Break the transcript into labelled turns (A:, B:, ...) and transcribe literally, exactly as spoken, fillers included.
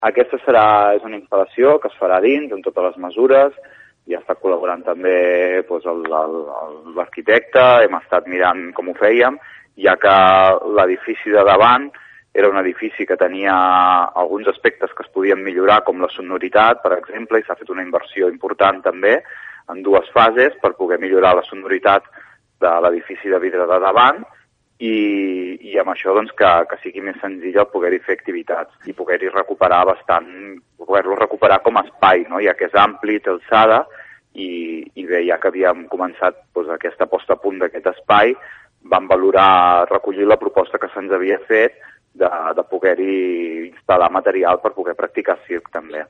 A: Aquesta serà, és una instal·lació que es farà dins, amb totes les mesures, i està col·laborant també doncs, l'arquitecte, hem estat mirant com ho fèiem, ja que l'edifici de davant era un edifici que tenia alguns aspectes que es podien millorar, com la sonoritat, per exemple, i s'ha fet una inversió important també en dues fases per poder millorar la sonoritat de l'edifici de vidre de davant, i, i amb això doncs, que, que sigui més senzill el poder-hi fer activitats i poder-hi recuperar bastant, poder-lo recuperar com a espai, no? Ja que és ampli, té alçada, i, i bé, ja que havíem començat doncs, aquesta posta a punt d'aquest espai, vam valorar recollir la proposta que se'ns havia fet de, de poder-hi instal·lar material per poder practicar circ també.